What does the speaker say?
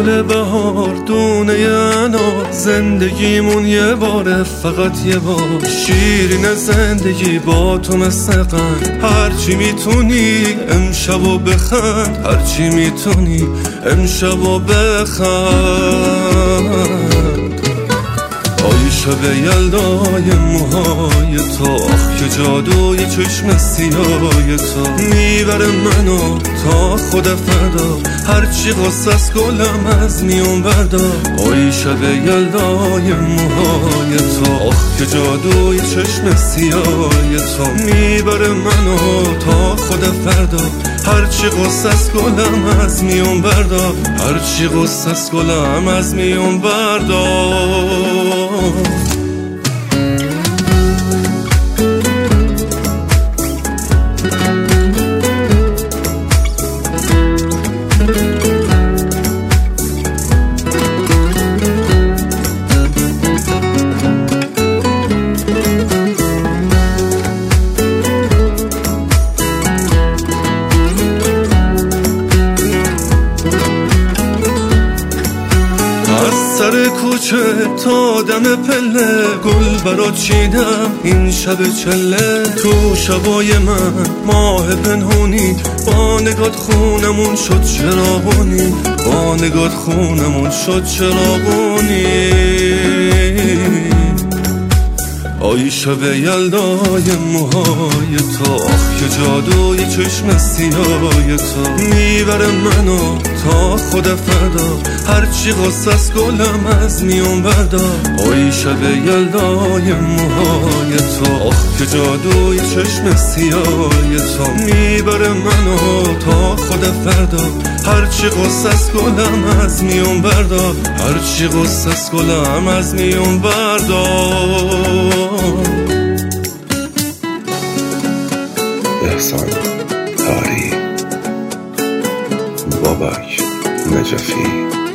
گل بهار دونه انار، زندگیمون یه باره فقط یه بار. شیرین زندگی با تو مثل قند، هرچی میتونی امشبو بخند، هرچی میتونی امشبو بخند. آی شب یلدای موهای تو، آخ که جادوی چشم سیای تو میبره منو تا خود فدا، هرچی غصه از گلم از میون بردا. آی شب یلدای موهای تو، آخ که جادوی چشم سیای تو میبره منو تا خود فردا، هرچی غصه از گلم از میون بردا، هرچی غصه از گلم از میون بردا. سر کوچه تا دم پله، گل برات چیدم این شب چله. تو شبای من ماه پنهونی، با نگات خونمون شد چراغونی، با نگات خونمون شد چراغونی. آی شب یلدای موهای تو، آخ که جادوی چشم سیای تو میبره منو تا خود فردا، هرچی غصه از گلم از میون بردا. آی شب یلدای موهای تو، آخ که جادوی چشم سیای تو میبره منو تا خود فردا، هرچی غصه از گلم از میون بردا، هرچی غصه از گلم از میون بردا. احسان کاری، بابک نجفی.